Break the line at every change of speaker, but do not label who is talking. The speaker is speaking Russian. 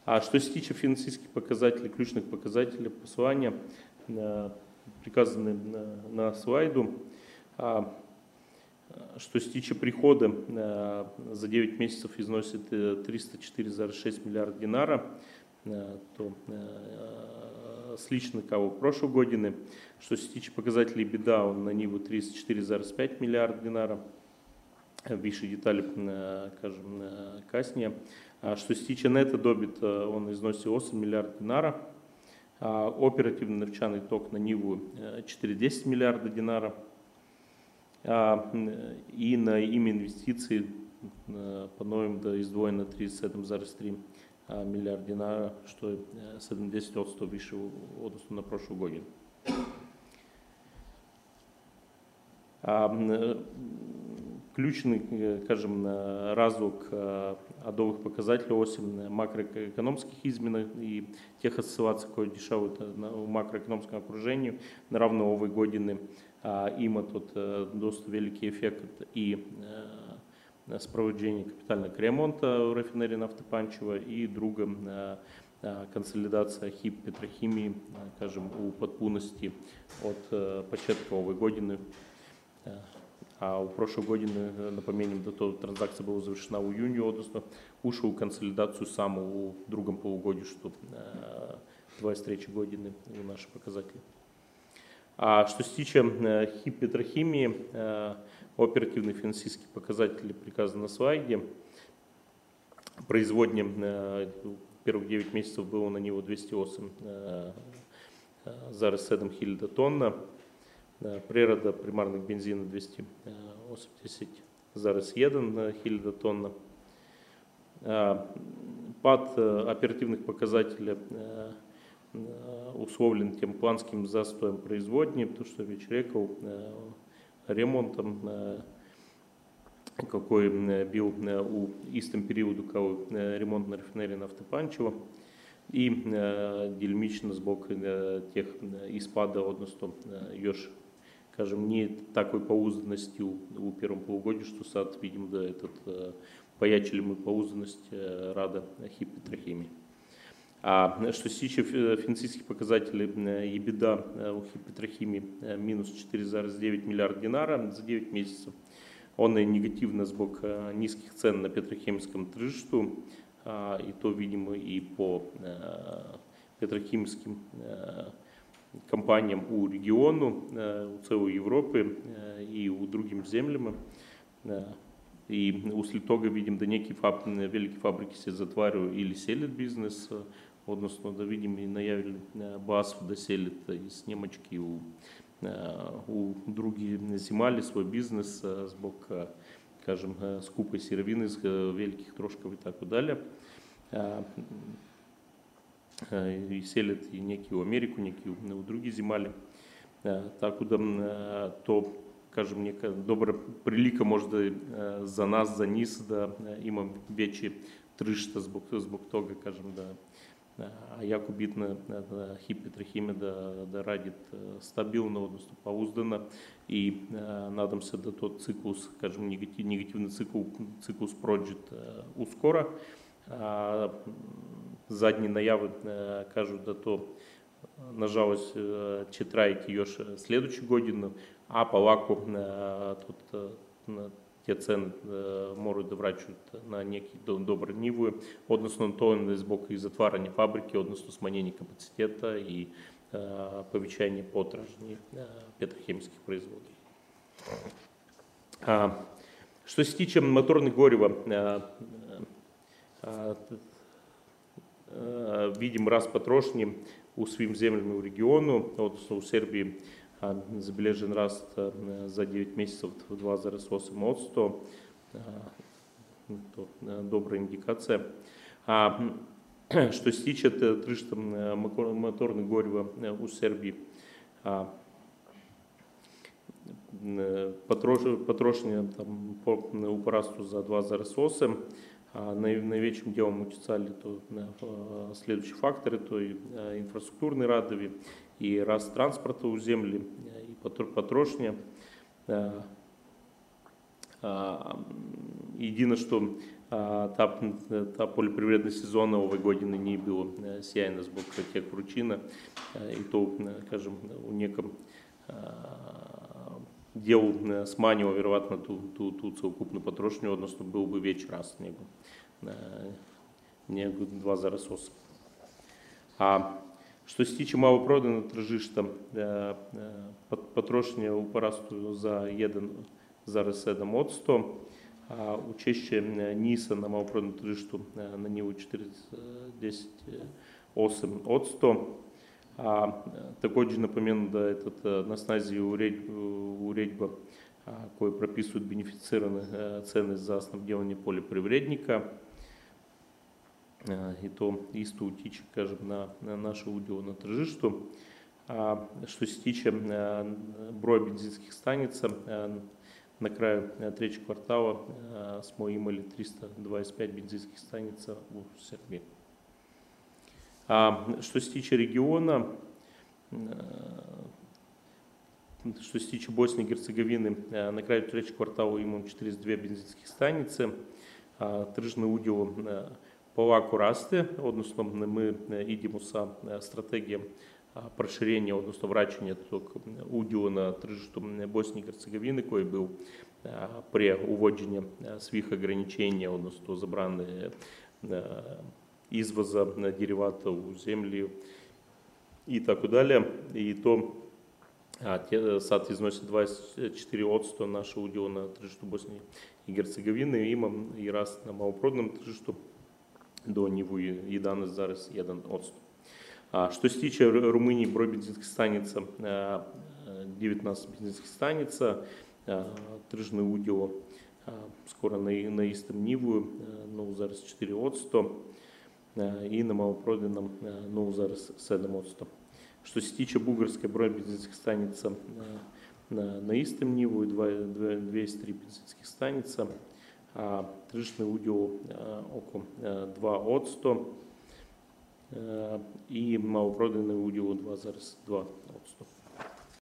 А що се тиче фінансійських показателей, ключних показателей посилання, приказаны на слайду. Что се тиче прихода, за 9 месяцев износит 304,6 миллиарда динара, то слично кого прошлой годины. Что се тиче показателей беда, он на ниву 34,5 миллиарда динара. Більше деталі, кажем, касні. Що се тиче нета добіт, он износит 8 миллиардов динара. Оперативный навчальный ток на ниву 4,10 миллиарда динара. И на ими инвестиции плануем да издвоено 37,3 миллиарда динара, что 70% выше односно на прошлую годину. Ключный, скажем, развук адовых показателей осень макроэкономских изменений и тех ситуаций, которые дешевают в макроэкономском окружении на равно овой годины има тут доста великий эффект и спроводжение капитального ремонта в рафинерии нафты Панчево и другом консолидация ХИП Петрохимии, скажем, у подпунности от початка овой годины. А у прошлой годины, напомним, до того транзакция была завершена в июне, односно ушел консолидацию саму у другом полугодию, что 23 годины у наших показателей. А что се тиче ХИП Петрохимии, оперативные финансистские показатели приказаны на слайде. Производнее первых 9 месяцев было на него 208,7 хильда тонна. Природа примарных бензина 280,1 хильда тонна. Пад оперативных показателей условлен тем планским застоем производни, потому что вечерекал ремонтом, какой был у истом периоду ремонт на рафинерии нафты Панчево. И дельмично сбоку тех испада односто još, скажем, не такой поузданности у первом полугодии, что сад, видим, да, этот поячили мы поузданность рада ХИП Петрохимии. А что се тиче финансистских показателей EBITDA у ХИП Петрохимии минус 4,9 миллиарда динара за 9 месяцев. Он и негативно сбок низких цен на петрохимическом трžištu, и то, видимо, и по петрохимическим компаниям у региону, у целой Европы и у другим землям. И услед того, видим, да некие великие фабрики се затваряют или селят бизнес, односно, да видим, и наявили БАСФ да селят из Немочки у другие земали свой бизнес сбок, скажем, скупой сировины с великих трошков и так далее. И селят и некие в Америку, некие в другие земли. Так то, скажем, некая добра прилика может за нас, за низ, да имам вече трžišta zbog toga, kažem, da jako bitno da ХИП Петрохимия да радит стабилно, odnosno pouzdano и надам се да тот циклус, кажем, негативный циклус проđет ускоро. Задні наяви кажуть, да то, нажалось, će trajati još sljedeću godinu, a polako te cene moraju da vraćaju na neki dobar nivo, odnosno to je zbog i zatvaranja fabrike, odnosno smanjenja kapaciteta i povećanja potražnje petrohemijskih proizvoda. Što se tiče motornih goriva, видим rast potrošnje u svim zemljama u regionu, odnosno u Srbiji забележен раст за 9 месяцев 2,8%. Добрая индикация. Что се тиче трžišta моторных горива у Сербии, потрошення там у порасту за 2,8%. Наименьшим делом утицали то следующие факторы, то и инфраструктурные радови, и раст транспорта у земли, и потрошня. Єдине, що та поліпривредна сезонна овой годины не было сяйна збок тек вручина, и то, скажем, у неком дел сманивал, вероятно, ту целокупну потрошню, односто был бы веч раз, не два зарасоса. А що стічі мало продано тржишта потрошення у порасту за 1 зараз 700, а учеще ниса на мало продано тржишту на ниву 410 от 100. А також напомню, да, этот на сназе уредьба, кое прописывают бенефицированные цены за снабдевание полипривредника. И то исто утичи, скажем, на наше уділо на тржишту. Що стіче брой бензинских станиц на краю 3 квартала smo imali 325 бензинских станиц у Сербии. Što se tiče regiona, što se tiče Bosne i Hercegovine, na kraju 3 kvartala imamo 42 benzinskih stanice, tržno udjelo polako raste, odnosno mi idemo sa strategijom proširenja, odnosno vraćanja tog udjela na tržištu Bosne i Hercegovine koji je bio prije uvođenja svih ograničenja, odnosno zabrane izvoza derivata u zemlju i tako dalje. I to sad iznosi 24% naše udjela na tržištu Bosne i Hercegovine. Imam i rast na maloprodajnom tržištu do nivu 11,1%. Što se tiče Rumuniji, broj benzinskih stanica 19 benzinskih stanica, tržno udjelo skoro na istom nivu 0,4%. I na maloprodajnom 0,7%. Što se tiče Bugarske, broj benzinskih stanica na istom nivu 203 benzinskih stanica, a tržišni udjel oko 2% i maloprodajni udjel 2,2%.